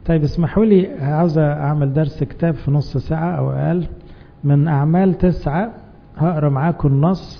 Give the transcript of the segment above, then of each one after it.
طيب اسمحوا لي، عاوز اعمل درس كتاب في نص ساعة او اقل من اعمال 9. هقرا معاكم النص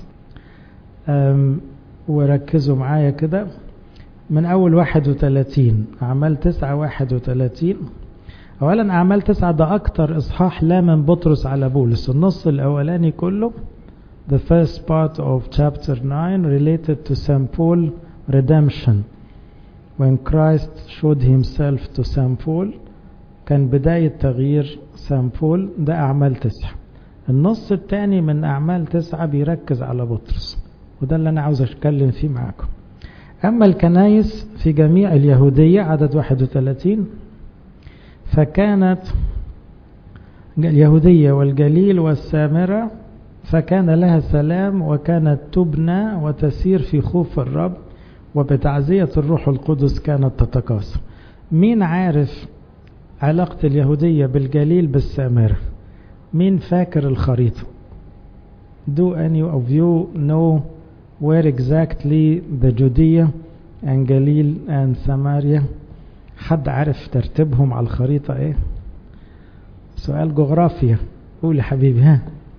وركزوا معايا كده من اول 31. اعمال 9:31. اولا اعمال 9 ده اكتر اصحاح لا من بطرس على بولس. النص الاولاني كله the first part of chapter 9 related to St. Paul redemption when Christ showed himself to St. Paul. كان بداية تغيير St. Paul. ده أعمال 9. النص الثاني من أعمال 9 بيركز على بطرس، وده اللي أنا عاوز أتكلم فيه معاكم. أما الكنائس في جميع اليهودية عدد 31، فكانت اليهودية والجليل والسامرة فكان لها سلام، وكانت تبنى وتسير في خوف الرب، وبتعزية الروح القدس كانت تتكاثر. مين عارف علاقة اليهودية بالجليل بالسامرة؟ مين فاكر الخريطة؟ Do any of you know where exactly the Judea and Galilee and Samaria؟ حد عارف ترتيبهم على الخريطة ايه؟ سؤال جغرافيا. قول يا حبيبي. ها،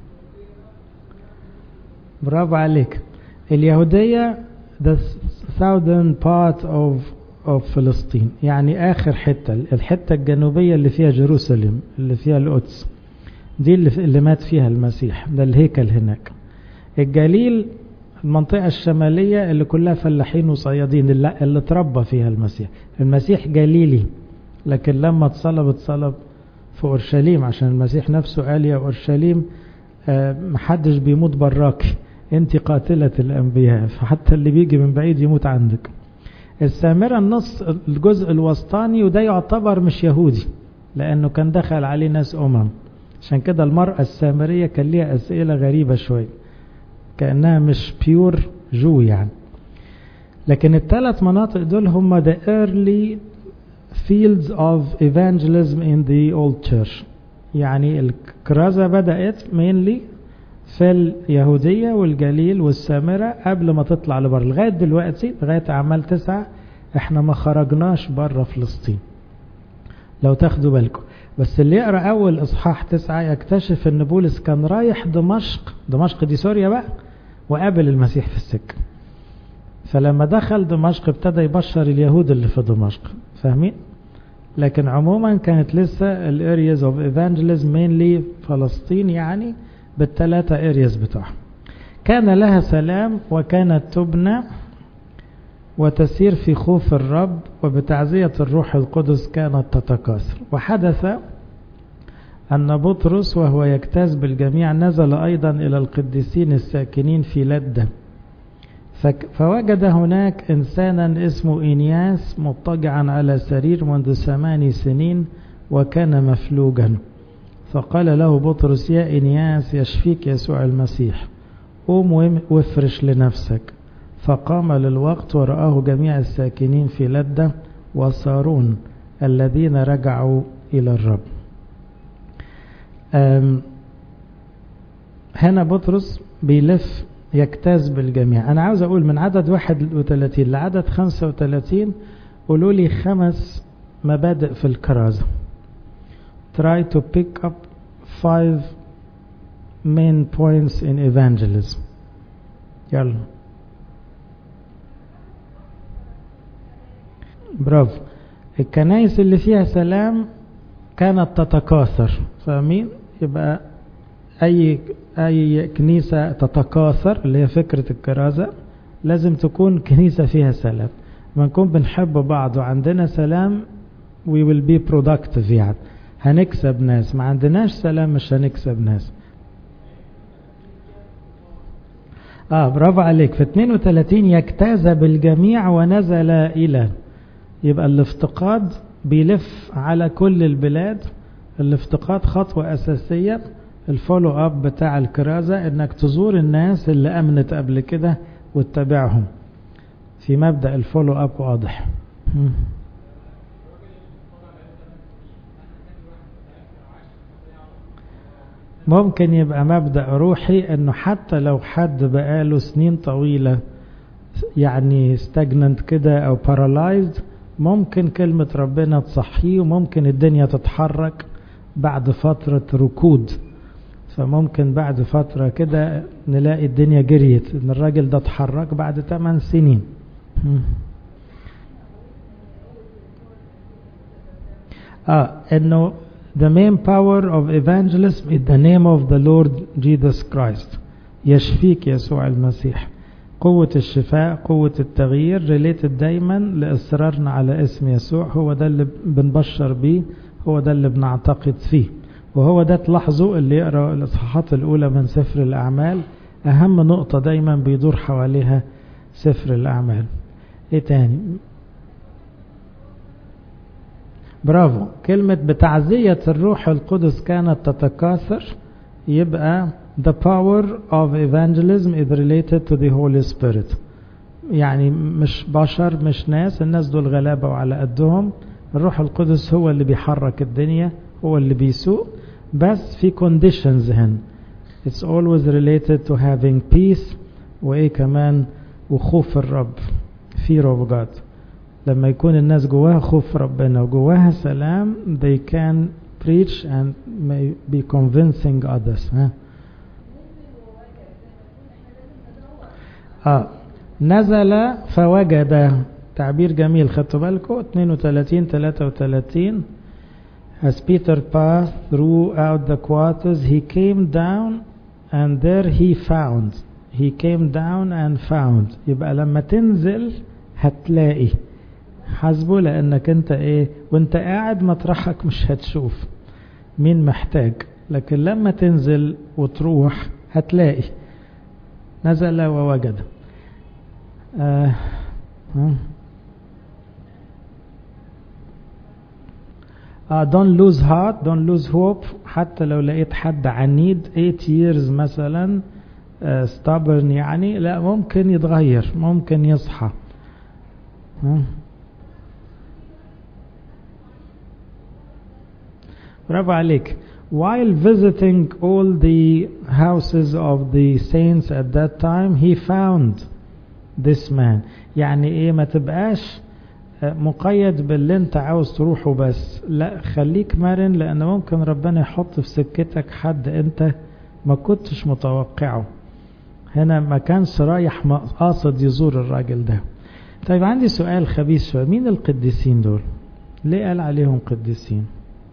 برافو عليك. اليهودية the southern part of فلسطين، يعني آخر حتة، الحتة الجنوبية اللي فيها جيروسلم، اللي فيها القدس، دي اللي مات فيها المسيح، ده الهيكل هناك. الجليل المنطقة الشمالية اللي كلها فلاحين وصيادين، اللي تربى فيها المسيح. المسيح جليلي، لكن لما اتصلب في أورشليم، عشان المسيح نفسه قال يا أورشليم محدش بيموت براكي، انت قاتلة الأنبياء، فحتى اللي بيجي من بعيد يموت عندك. السامرة النص الجزء الوسطاني، وده يعتبر مش يهودي لأنه كان دخل عليه ناس عشان كده المرأة السامرية كان ليها أسئلة غريبة شوي، كأنها مش بيور جو يعني. لكن الثلاث مناطق دول هم the early fields of evangelism in the old church. يعني الكرازة بدأت mainly في اليهودية والجليل والسامرة قبل ما تطلع لبر. لغاية دلوقتي، لغاية أعمال 9 احنا ما خرجناش بره فلسطين لو تاخدوا بالكم. بس اللي يقرأ أول إصحاح 9 يكتشف أن بولس كان رايح دمشق دي سوريا بقى، وقابل المسيح في السكة. فلما دخل دمشق ابتدى يبشر اليهود اللي في دمشق، فاهمين؟ لكن عموما كانت لسه areas of evangelism mainly فلسطين، يعني بالثلاثة areas بتوعها. كان لها سلام، وكانت تبنى وتسير في خوف الرب، وبتعزية الروح القدس كانت تتكاثر. وحدث أن بطرس وهو يجتاز بالجميع نزل أيضا إلى القديسين الساكنين في لدة، فوجد هناك إنسانا اسمه إنياس مضطجعا على سرير منذ 8 سنين، وكان مفلوجا. فقال له بطرس يا إنياس يشفيك يسوع المسيح، قوم وافرش لنفسك. فقام للوقت، ورآه جميع الساكنين في لدة وصارون الذين رجعوا إلى الرب. هنا بطرس بيلف يجتاز بالجميع. أنا عاوز أقول من عدد 31 لعدد 35 قولوا لي 5 مبادئ في الكرازة. Try to pick up 5 main points in evangelism. يلا برافو. الكنائس اللي فيها سلام كانت تتكاثر، فاهمين؟ يبقى أي كنيسة تتكاثر اللي هي فكرة الكرازة لازم تكون كنيسة فيها سلام. ما نكون بنحب بعض وعندنا سلام we will be productive، يعني هنكسب ناس. ما عندناش سلام مش هنكسب ناس. برافو عليك. في 32 يجتاز بالجميع ونزل إلى، يبقى الافتقاد بيلف على كل البلاد. الافتقاد خطوة أساسية. الفولو اب بتاع الكرازة انك تزور الناس اللي امنت قبل كده وتتابعهم. في مبدأ الفولو اب واضح. ممكن يبقى مبدأ روحي انه حتى لو حد بقاله سنين طويلة يعني stagnant كده او paralyzed، ممكن كلمة ربنا تصحيه، وممكن الدنيا تتحرك بعد فترة ركود. فممكن بعد فترة كده نلاقي الدنيا جريت، ان الراجل ده اتحرك بعد 8 سنين. انه the main power of evangelism is the name of the Lord Jesus Christ. يشفيك يسوع المسيح. قوة الشفاء، قوة التغيير related دايما لإصرارنا على اسم يسوع. هو ده اللي بنبشر بيه، هو ده اللي بنعتقد فيه، وهو ده تلاحظوا اللي يقرأ الإصحاحات الأولى من سفر الأعمال أهم نقطة دايما بيدور حواليها سفر الأعمال. ايه تاني؟ برافو. كلمة بتعزية الروح القدس كانت تتكاثر، يبقى the power of evangelism is related to the Holy Spirit. يعني مش بشر، مش ناس، الناس دول غلابة وعلى قدهم. الروح القدس هو اللي بيحرك الدنيا، هو اللي بيسوق، بس في conditions هن. It's always related to having peace، وإيه كمان، وخوف الرب، fear of God. لما يكون الناس جواها خوف ربنا وجواها سلام they can preach and may be convincing others. نزل فوجد، تعبير جميل، خدتوا بالكم 32-33. As Peter passed throughout the quarters he came down and there he found. He came down and found. يبقى لما تنزل هتلاقي، حسبه، لانك انت ايه وانت قاعد مطرحك مش هتشوف مين محتاج، لكن لما تنزل وتروح هتلاقي. نزل ووجد. don't lose heart, don't lose hope. حتى لو لقيت حد عنيد 8 years مثلا stubborn، يعني لا، ممكن يتغير، ممكن يصحى. برافو عليك. While visiting all the houses of the saints at that time he found this man. يعني ايه؟ ما تبقاش مقيد باللي انت عاوز تروحه بس، لا، خليك مرن، لان ممكن ربنا يحط في سكتك حد انت ما كنتش متوقعه. هنا ما كانش رايح قاصد يزور الراجل ده. طيب عندي سؤال خبيث شوية، مين القديسين دول؟ ليه قال عليهم قديسين؟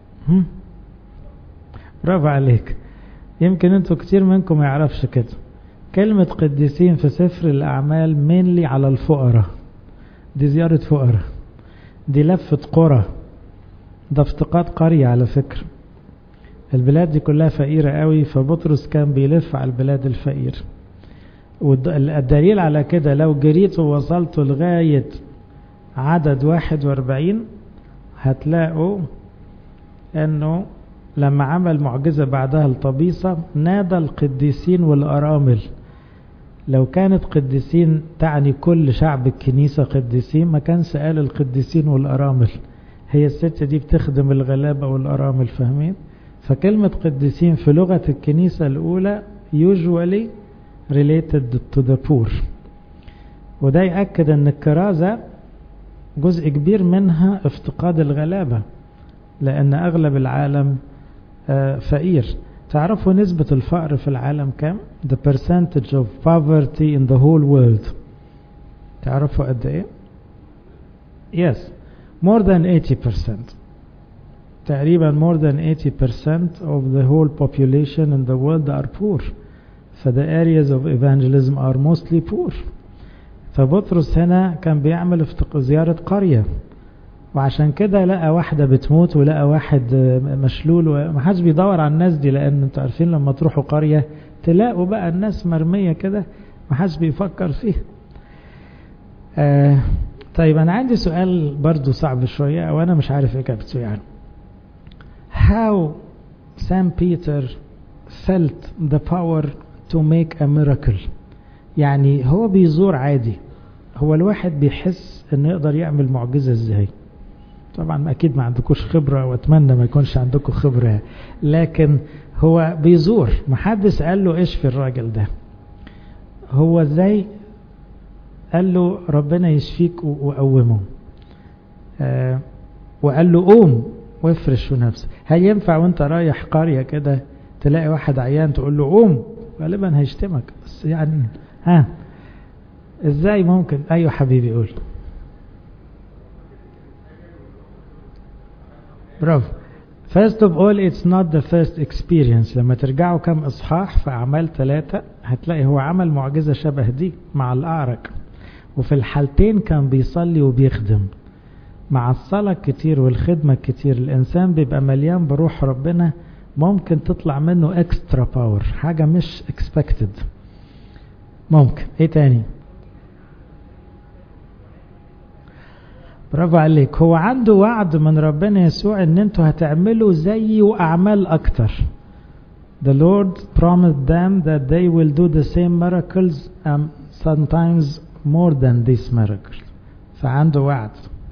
برافو عليك. يمكن انتوا كتير منكم ما يعرفش كده. كلمة قديسين في سفر الأعمال mainly على الفقراء. دي زيارة فقراء، دي لفة قرى، ده افتقاد قرية على فكرة. البلاد دي كلها فقيرة قوي، فبطرس كان بيلف على البلاد الفقير. والدليل على كده لو جريت ووصلت لغاية عدد 41 هتلاقوا انه لما عمل معجزة بعدها الطبيصة نادى القديسين والأرامل. لو كانت قديسين تعني كل شعب الكنيسة قديسين، ما كان سأل القديسين والأرامل. هي الست دي بتخدم الغلابة والأرامل، فاهمين؟ فكلمة قديسين في لغة الكنيسة الأولى usually related to the poor. وده يأكد أن الكرازة جزء كبير منها افتقاد الغلابة، لأن أغلب العالم فقير. تعرفوا نسبة الفقر في العالم كم؟ The percentage of poverty in the whole world. تعرفوا قد ايه؟ Yes, more than 80%. تقريبا more than 80% of the whole population in the world are poor. So the areas of evangelism are mostly poor. فبطرس هنا كان بيعمل زيارة قرية، وعشان كده لقى واحدة بتموت ولقى واحد مشلول، ومحدش بيدور على الناس دي، لأن انتوا عارفين لما تروحوا قرية تلاقوا بقى الناس مرمية كده، محدش بيفكر فيه. طيب أنا عندي سؤال برضو صعب شوية وأنا مش عارف إجابته. يعني how Saint Peter felt the power to make a miracle. يعني هو بيزور عادي، هو الواحد بيحس انه يقدر يعمل معجزة ازاي؟ طبعا اكيد ما عندكوش خبرة، واتمنى ما يكونش عندكم خبرة، لكن هو بيزور، محدش قال له ايش في الراجل ده، هو ازاي قال له ربنا يشفيك وقومه؟ وقال له قوم وافرش في نفسك. هل ينفع وانت رايح قرية كده تلاقي واحد عيان تقول له قوم؟ غالبا هيشتمك. بس يعني ازاي ممكن؟ ايوه حبيبي قول. برافو. First of all it's not the first experience. لما ترجعوا كم اصحاح في اعمال 3 هتلاقي هو عمل معجزة شبه دي مع الأعرج، وفي الحالتين كان بيصلي وبيخدم. مع الصلاة كتير والخدمة كتير الإنسان بيبقى مليان بروح ربنا، ممكن تطلع منه extra power، حاجة مش expected. ممكن. ايه تاني؟ برافو عليك. هو عنده وعد من ربنا يسوع ان انتوا هتعملوا زيه واعمال اكتر. The Lord promised them that they will do the same miracles sometimes more than these miracles. فعنده وعد.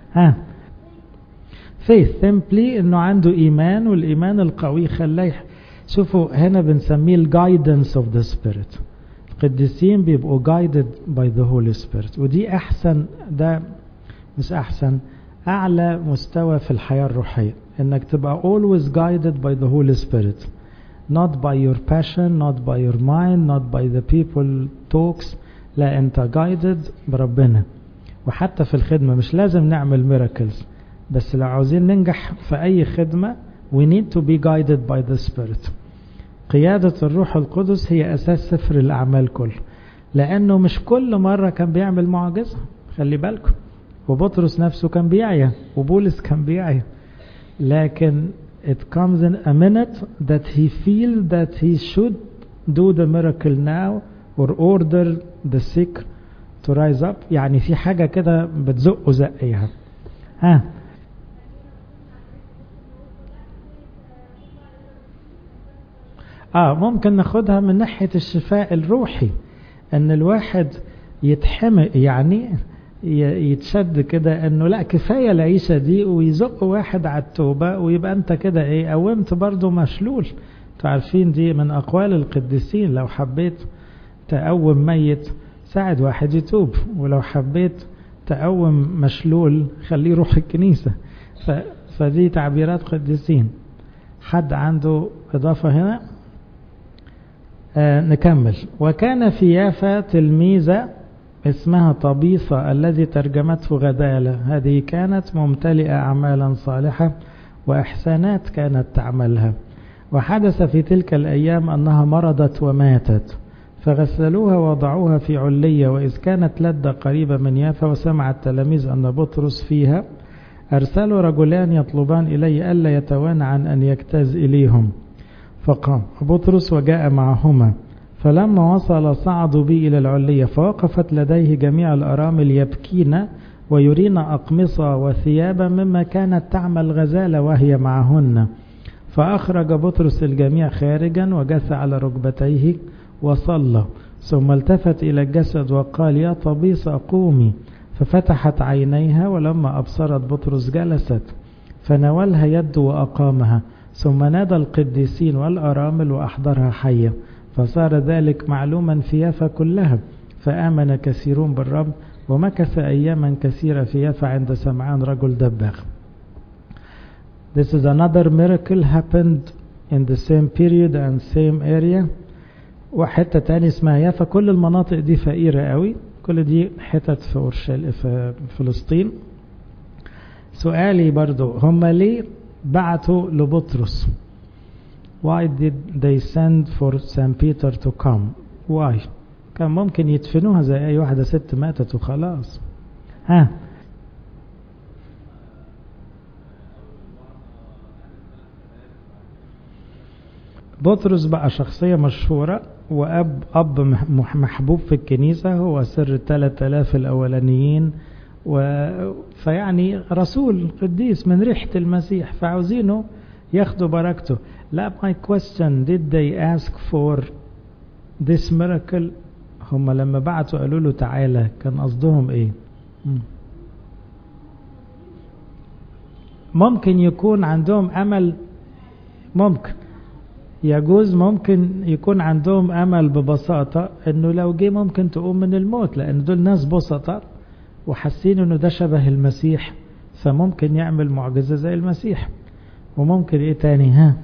faith simply انه عنده ايمان، والايمان القوي خلاه. شوفوا هنا بنسميه ال guidance of the spirit. القديسين بيبقوا guided by the Holy Spirit، ودي احسن، ده مش احسن، اعلى مستوى في الحياة الروحية، انك تبقى always guided by the Holy Spirit, not by your passion, not by your mind, not by the people talks. لا، انت guided بربنا. وحتى في الخدمة مش لازم نعمل miracles، بس لو عاوزين ننجح في اي خدمة we need to be guided by the Spirit. قيادة الروح القدس هي اساس سفر الاعمال كله، لانه مش كل مرة كان بيعمل معجزة. خلي بالكم، وبطرس نفسه كان بيعيا، وبولس كان بيعيا، لكن it comes in a minute that he feels that he should do the miracle now or order the sick to rise up. يعني في حاجة كده بتزقه زقيها. ممكن ناخدها من ناحية الشفاء الروحي، ان الواحد يتحمق، يعني يتشد كده انه لا كفاية العيشة دي، ويزق واحد على التوبة، ويبقى انت كده ايه قومت برضو مشلول. تعرفين دي من اقوال القديسين، لو حبيت تقوم ميت ساعد واحد يتوب، ولو حبيت تقوم مشلول خليه يروح الكنيسة. فدي تعبيرات قديسين. حد عنده اضافة هنا؟ نكمل. وكان في يافا تلميذة اسمها طبيصة الذي ترجمته غدالة، هذه كانت ممتلئة أعمالا صالحة وإحسانات كانت تعملها. وحدث في تلك الأيام أنها مرضت وماتت، فغسلوها ووضعوها في علية. وإذ كانت لدة قريبة من يافا وسمع التلاميذ أن بطرس فيها، أرسلوا رجلان يطلبان إليه ألا يتوانى عن أن يجتاز إليهم. فقام بطرس وجاء معهما، فلما وصل صعدوا بي إلى العلية، فوقفت لديه جميع الأرامل يبكين ويرين أقمصة وثيابا مما كانت تعمل غزالة وهي معهن. فأخرج بطرس الجميع خارجا وجث على ركبتيه وصلى، ثم التفت إلى الجسد وقال يا طبيصة قومي. ففتحت عينيها، ولما أبصرت بطرس جلست، فناولها يده وأقامها، ثم نادى القديسين والأرامل وأحضرها حية. فصار ذلك معلوما في يافا كلها، فآمن كثيرون بالرب، ومكث أياما كثيرة في يافا عند سمعان رجل دباغ. This is another miracle happened in the same period and same area. وحتة تاني اسمها يافا. كل المناطق دي فقيرة قوي، كل دي حتت في فلسطين. سؤالي برضو، هم ليه بعتوا لبطرس؟ Why did they send for St. Peter to come? Why? كان ممكن يدفنوها زي أي واحدة ست ماتت وخلاص. بطرس بقى شخصية مشهورة، وأب محبوب في الكنيسة، هو سر 3000 الأولانيين، فيعني رسول قديس من ريحة المسيح، فعاوزينه ياخدوا بركته. لا، my question, did they ask for this miracle؟ هم لما بعتوا قالوا له تعالى كان قصدهم ايه؟ ممكن يكون عندهم امل، ممكن يجوز، ممكن يكون عندهم امل ببساطة انه لو جه ممكن تقوم من الموت، لان دول ناس بسطة وحاسين انه ده شبه المسيح، فممكن يعمل معجزة زي المسيح. وممكن ايه تاني؟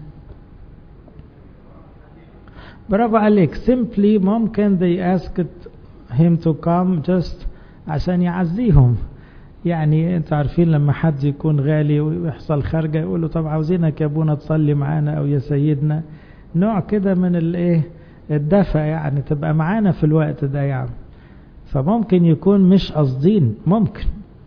برافو عليك. simply ممكن they asked him to come just عشان يعزيهم. يعني انت عارفين لما حد يكون غالي ويحصل خارجة يقولوا طب عاوزينك يا ابونا تصلي معانا او يا سيدنا، نوع كده من الايه الدفع، يعني تبقى معانا في الوقت ده يعني. فممكن يكون مش قصدين، ممكن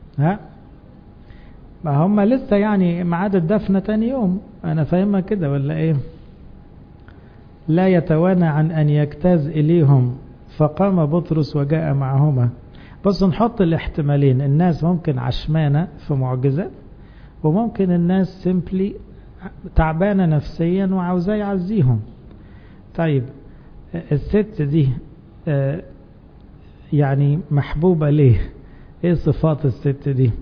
ما هم لسه يعني ميعاد الدفنة تاني يوم، انا فاهمها كده ولا ايه؟ لا يتوانى عن ان يجتاز اليهم فقام بطرس وجاء معهما. بس نحط الاحتمالين، الناس ممكن عشمانة في معجزة، وممكن الناس سيمبلي تعبانة نفسيا وعاوزاه يعزيهم. طيب الست دي يعني محبوبة ليه؟ ايه صفات الست دي؟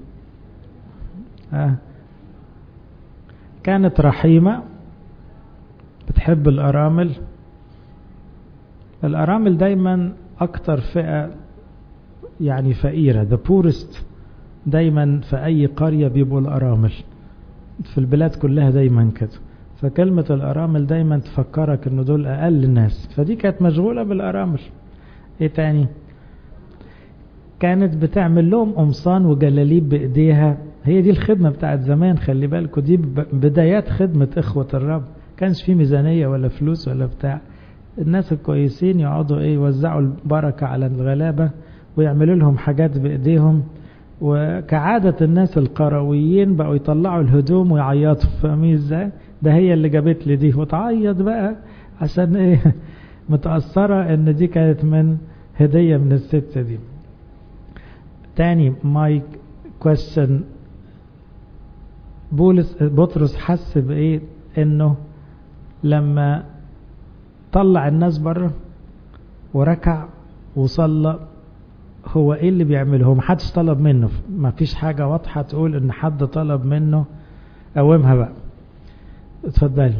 كانت رحيمة، بتحب الأرامل. الأرامل دايما أكتر فئة يعني فقيرة، the poorest دايما في أي قرية بيبقوا الأرامل، في البلاد كلها دايما كده. فكلمة الأرامل دايما تفكرك إنه دول أقل الناس، فدي كانت مشغولة بالأرامل. إيه تاني؟ كانت بتعمل لهم قمصان وجلاليب بإيديها. هي دي الخدمة بتاعت زمان، خلي بالكوا دي بدايات خدمة إخوة الرب. كانش في ميزانية ولا فلوس ولا بتاع، الناس الكويسين يقعدوا يوزعوا البركة على الغلابة ويعملوا لهم حاجات بإيديهم. وكعادة الناس القرويين بقوا يطلعوا الهدوم ويعيطوا، فاهمين ازاي؟ ده هي اللي جابت لي دي، وتعيط بقى عشان متأثرة ان دي كانت من هدية من الست دي. تاني ماي كويستشن، بطرس حس بايه؟ انه لما طلع الناس بره وركع وصلى، هو ايه اللي بيعمله؟ هو محدش طلب منه، ما فيش حاجة واضحة تقول ان حد طلب منه. قومها بقى، اتفضلي.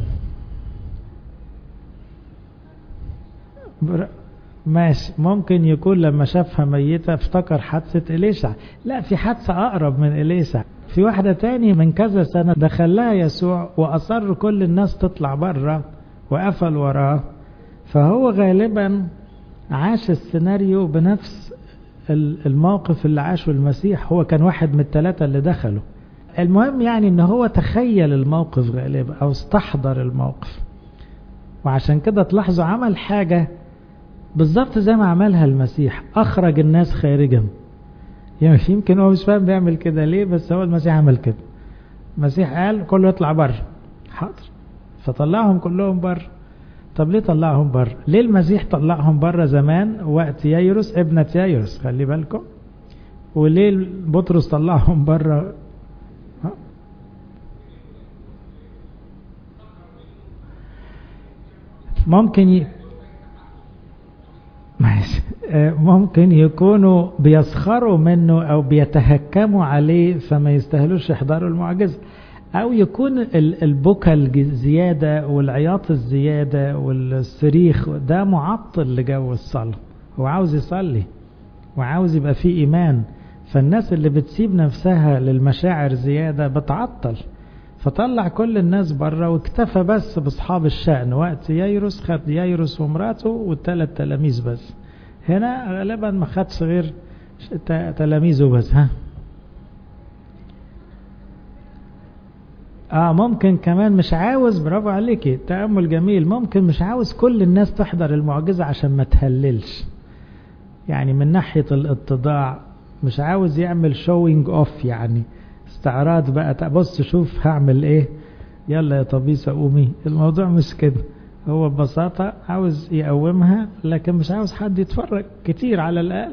ماشي. ممكن يكون لما شافها ميتة افتكر حادثة إليشع. لا، في حادثة أقرب من إليشع. في واحدة تاني من كذا سنة دخلها يسوع وأصر كل الناس تطلع بره وقفل وراه. فهو غالبا عاش السيناريو بنفس الموقف اللي عاشه المسيح. هو كان واحد من الثلاثة اللي دخلوا. المهم يعني ان هو تخيل الموقف غالبا او استحضر الموقف، وعشان كده تلاحظوا عمل حاجة بالظبط زي ما عملها المسيح، اخرج الناس خارجا. يعني يمكن هو مش فاهم بيعمل كده ليه، بس هو المسيح عمل كده. المسيح قال كله يطلع بره، حاضر، فطلعهم كلهم بره. طب ليه طلعهم بره؟ ليه المسيح طلعهم بره زمان وقت يايروس ابنة يايروس؟ خلي بالكم. وليه بطرس طلعهم بره؟ ممكن يكونوا بيسخروا منه او بيتهكموا عليه فما يستاهلوش يحضروا المعجزة، او يكون البكا الزيادة والعياط الزيادة والصريخ ده معطل لجو الصلاة. هو عاوز يصلي وعاوز يبقى فيه ايمان، فالناس اللي بتسيب نفسها للمشاعر زيادة بتعطل. فطلع كل الناس بره واكتفى بس باصحاب الشأن. وقت يايروس خد يايروس ومراته والثلاث تلاميذ بس. هنا غالبا ما خدش غير تلاميذه بس. ممكن كمان مش عاوز، برافو عليكي، تأمل جميل، ممكن مش عاوز كل الناس تحضر المعجزة عشان ما تهللش. يعني من ناحية الاتضاع مش عاوز يعمل شوينج اوف، يعني استعراض بقى، بص شوف هعمل ايه، يلا يا طبيسة قومي. الموضوع مش كده، هو ببساطة عاوز يقومها، لكن مش عاوز حد يتفرج كتير على الأقل.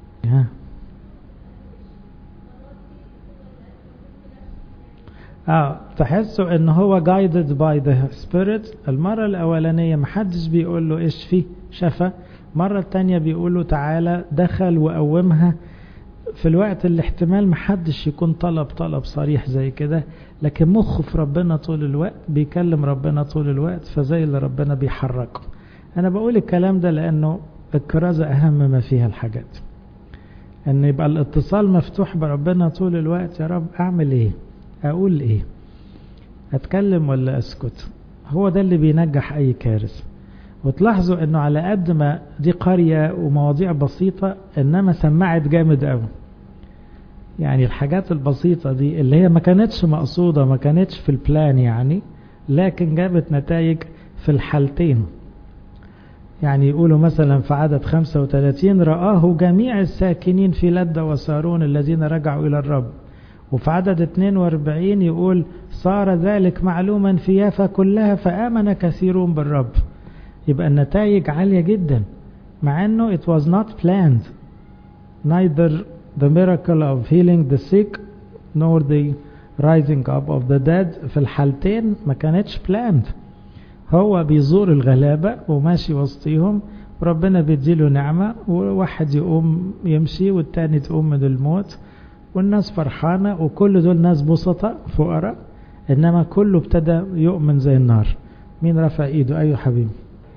تحسوا ان هو guided by the spirit. المرة الاولانية محدش بيقول له ايش فيه، شفا. مرة التانية بيقول له تعالى، دخل وقومها. في الوقت اللي احتمال محدش يكون طلب صريح زي كده، لكن مخه في ربنا طول الوقت، بيكلم ربنا طول الوقت، فزي اللي ربنا بيحركه. انا بقول الكلام ده لانه الكرازة اهم ما فيها الحاجات. ان يبقى الاتصال مفتوح بربنا طول الوقت. يا رب اعمل ايه، اقول ايه، اتكلم ولا اسكت. هو ده اللي بينجح اي كارثة. وتلاحظوا انه على قد ما دي قرية ومواضيع بسيطة انما سمعت جامد قوي. يعني الحاجات البسيطة دي اللي هي ما كانتش مقصودة، ما كانتش في البلان يعني، لكن جابت نتائج في الحالتين. يعني يقولوا مثلا في عدد 35 رآه جميع الساكنين في لدة وصارون الذين رجعوا إلى الرب. وفي عدد 42 يقول صار ذلك معلوما في يافا كلها فآمن كثيرون بالرب. يبقى النتائج عالية جدا مع أنه it was not planned, neither the miracle of healing the sick nor the rising up of the dead. في الحالتين ما كانتش planned. هو بيزور الغلابة وماشي وسطيهم وربنا بيديله نعمة، وواحد يقوم يمشي والتاني تقوم من الموت والناس فرحانة، وكل دول ناس بسطاء فقراء، إنما كله ابتدى يؤمن زي النار. مين رفع ايده؟ أيوه حبيبي.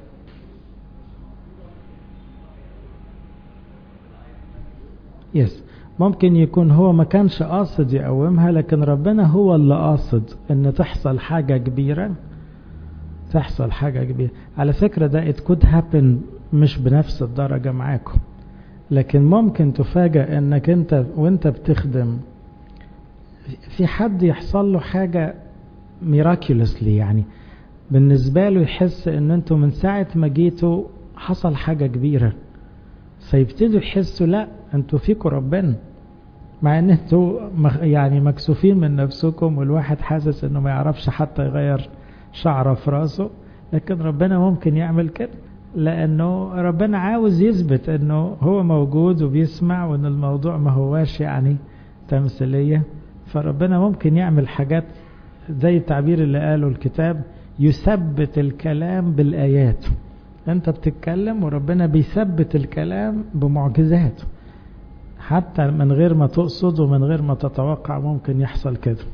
يس ممكن يكون هو ما كانش قاصد يقومها، لكن ربنا هو اللي قاصد ان تحصل حاجة كبيرة. تحصل حاجة كبيرة على فكرة. ده it could happen مش بنفس الدرجة معاكم، لكن ممكن تفاجأ انك انت وانت بتخدم في حد يحصل له حاجة miraculously، يعني بالنسبة له يحس ان انتوا من ساعة ما جيتوا حصل حاجة كبيرة، فيبتدوا يحسوا لا انتوا فيكم ربنا، مع ان انتوا يعني مكسوفين من نفسكم، والواحد حاسس انه ما يعرفش حتى يغير شعره في راسه، لكن ربنا ممكن يعمل كده، لانه ربنا عاوز يثبت انه هو موجود وبيسمع، وان الموضوع ما هواش يعني تمثيلية. فربنا ممكن يعمل حاجات زي التعبير اللي قاله الكتاب يثبت الكلام بالآيات. انت بتتكلم وربنا بيثبت الكلام بمعجزات، حتى من غير ما تقصد ومن غير ما تتوقع ممكن يحصل كده.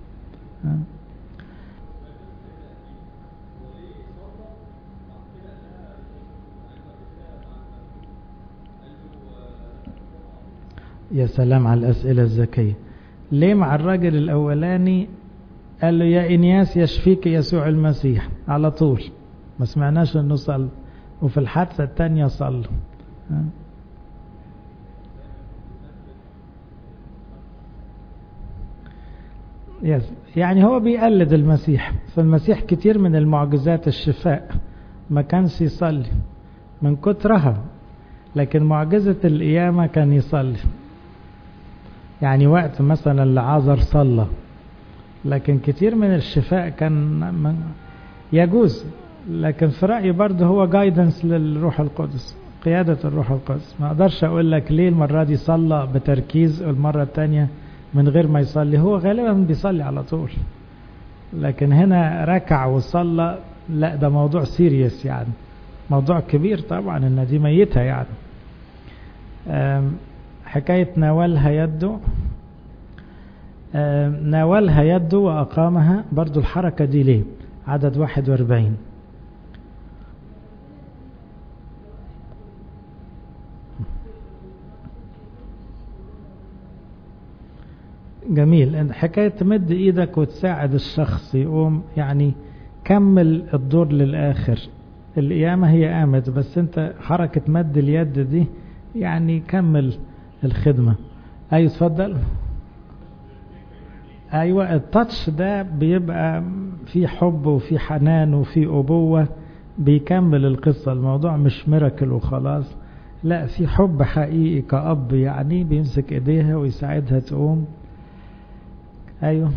يا سلام على الأسئلة الذكية. ليه مع الراجل الأولاني قال له يا إنياس يشفيك يسوع المسيح على طول، ما سمعناش انه صلى، وفي الحادثة التانية صلى. يعني هو بيقلد المسيح، فالمسيح كتير من المعجزات الشفاء ما كانش يصلي من كترها، لكن معجزة القيامة كان يصلي. يعني وقت مثلا لعازر صلى، لكن كتير من الشفاء كان يجوز، لكن في رأيي برضه هو جايدنس للروح القدس، قيادة الروح القدس. ما اقدرش اقول لك ليه المرة دي صلى بتركيز والمرة التانية من غير ما يصلي. هو غالبا بيصلي على طول، لكن هنا ركع وصلى، لا ده موضوع سيريس، يعني موضوع كبير طبعا، ان دي ميتة يعني. حكاية ناولها يده، ناولها يده وأقامها، برضو الحركة دي ليه؟ عدد 41. جميل. حكاية تمد ايدك وتساعد الشخص يقوم، يعني كمل الدور للآخر. القيامة هي قامت، بس انت حركة مد اليد دي يعني كمل الخدمة. ايوه اتفضل. ايوه التاتش ده بيبقى في حب وفي حنان وفي أبوة، بيكمل القصة. الموضوع مش ميراكل وخلاص، لا في حب حقيقي كأب، يعني بيمسك ايديها ويساعدها تقوم. ايوه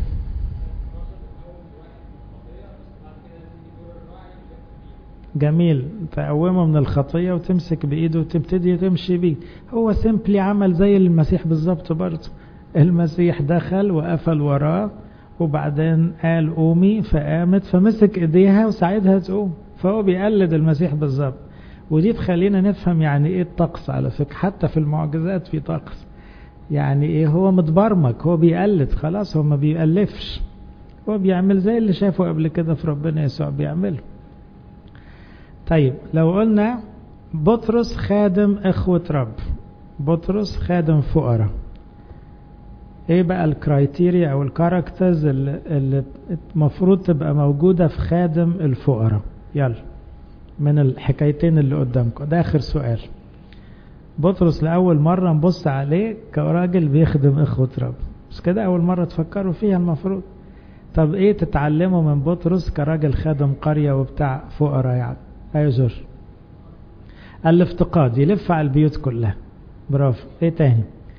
جميل. تقومه من الخطية وتمسك بإيده وتبتدي تمشي بيه. هو سيمبلي عمل زي المسيح بالظبط برضه. المسيح دخل وقفل وراه، وبعدين قال قومي، فقامت، فمسك ايديها وساعدها تقوم. فهو بيقلد المسيح بالظبط. ودي تخلينا نفهم يعني ايه الطقس. على فكرة حتى في المعجزات في طقس، يعني ايه، هو متبرمج، هو بيقلد خلاص، هو ما بيألفش، هو بيعمل زي اللي شافه قبل كده في ربنا يسوع بيعمله. طيب لو قلنا بطرس خادم اخوة رب، بطرس خادم فقراء. ايه بقى الكرايتيريا او الكاركترز اللي المفروض تبقى موجودة في خادم الفقراء؟ يلا من الحكايتين اللي قدامكم ده اخر سؤال. بطرس لأول مرة نبص عليه كراجل بيخدم اخوة رب، بس كده اول مرة تفكروا فيها المفروض. طب ايه تتعلموا من بطرس كراجل خادم قرية وبتاع فقراء يعني؟ ايوه جورج. الافتقاد، يلف على البيوت كلها. برافو. ايه تاني؟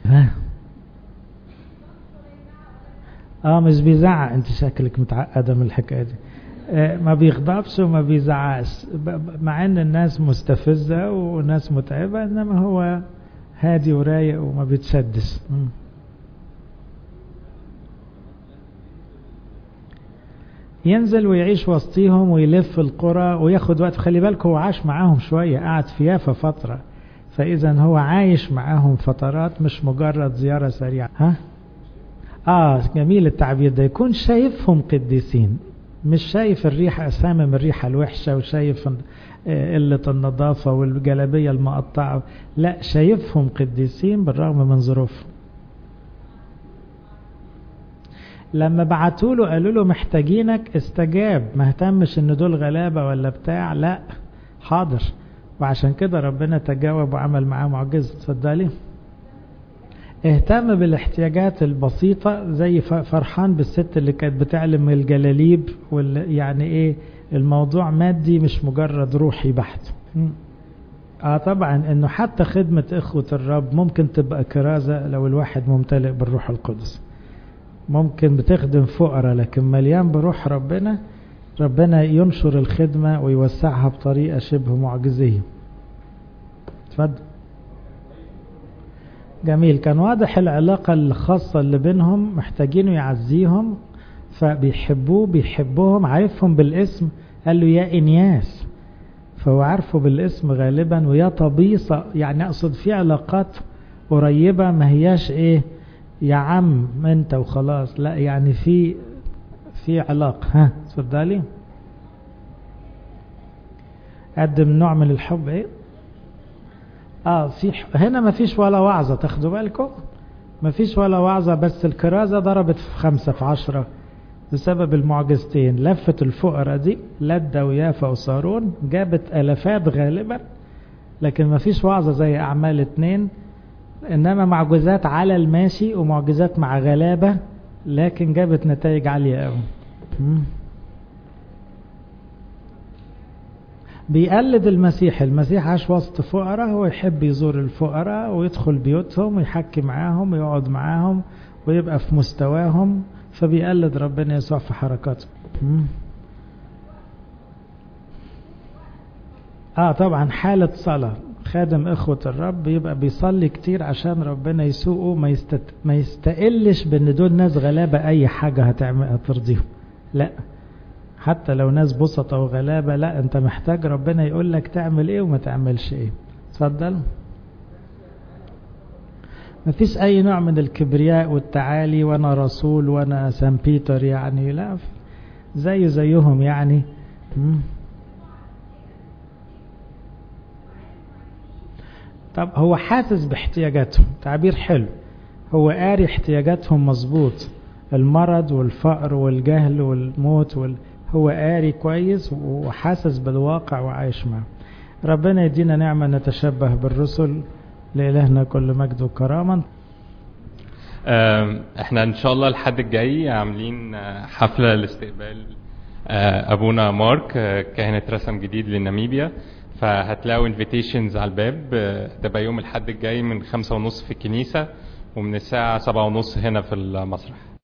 مش بيزعق. انت شكلك متعقدة من الحكاية دي. ما بيغضبش وما بيزعقش، مع ان الناس مستفزة وناس متعبة، انما هو هادي ورايق وما بيتشدش. ينزل ويعيش وسطيهم ويلف القرى وياخد وقت. خلي بالك هو عاش معاهم شوية، قعد في يافا فترة، فإذا هو عايش معاهم فترات، مش مجرد زيارة سريعة. جميل التعبير ده، يكون شايفهم قديسين، مش شايف الريحة سامم الريحة الوحشة وشايف قلة النظافة والجلابية المقطعة، لا، شايفهم قديسين بالرغم من ظروفهم. لما بعتوا له قالوا له محتاجينك، استجاب، ما اهتمش ان دول غلابة ولا بتاع، لا حاضر. وعشان كده ربنا تجاوب وعمل معاه معجزة. تصدقلي اهتم بالاحتياجات البسيطة، زي فرحان بالست اللي كانت بتعلم الجلاليب، يعني ايه الموضوع مادي مش مجرد روحي بحت. طبعا انه حتى خدمة اخوة الرب ممكن تبقى كرازة لو الواحد ممتلئ بالروح القدس. ممكن بتخدم فقراء لكن مليان بروح ربنا، ربنا ينشر الخدمة ويوسعها بطريقة شبه معجزية. تفضل. جميل. كان واضح العلاقة الخاصة اللي بينهم، محتاجينه يعزيهم، فبيحبوه بيحبهم، عارفهم بالاسم. قال له يا إنياس، فهو عارفه بالاسم غالبا، ويا طبيصة، يعني أقصد في علاقات قريبة، ما هياش ايه يا عم انت وخلاص، لا يعني في علاقة. تصدقلي قدم نوع من الحب. ايه في هنا ما فيش ولا وعظة، تاخدوا بالكم ما فيش ولا وعظة، بس الكرازة ضربت في 5 في 10 بسبب المعجزتين. لفة الفقراء دي لدة ويافا وصارون جابت ألفات غالبا، لكن ما فيش وعظة زي أعمال 2. إنما معجزات على الماشي ومعجزات مع غلابة، لكن جابت نتائج عالية قوي. بيقلد المسيح. المسيح عاش وسط فقراء، هو يحب يزور الفقراء ويدخل بيوتهم ويحكي معاهم ويقعد معاهم ويبقى في مستواهم، فبيقلد ربنا يسوع في حركاته. طبعا حالة صلاة. خادم اخوة الرب يبقى بيصلي كتير عشان ربنا يسوقه، ما يستقلش بان دول ناس غلابة اي حاجة هترضيهم، لا، حتى لو ناس بسطة وغلابة، لا، انت محتاج ربنا يقول لك تعمل ايه وما تعملش ايه. اتفضل. مفيش اي نوع من الكبرياء والتعالي، وانا رسول وانا سان بيتر، يعني لا، زيهم يعني. طب هو حاسس باحتياجاتهم، تعبير حلو، هو قاري احتياجاتهم مظبوط، المرض والفقر والجهل والموت هو قاري كويس وحاسس بالواقع وعايش معه. ربنا يدينا نعمة نتشبه بالرسل. لإلهنا كل مجد وكرامة. احنا ان شاء الله الحد الجاي عاملين حفلة لاستقبال ابونا مارك، كهنة رسم جديد لناميبيا، فهتلاقوا invitations على الباب. تبقى يوم الحد الجاي من 5:30 في الكنيسة، ومن الساعة 7:30 هنا في المسرح.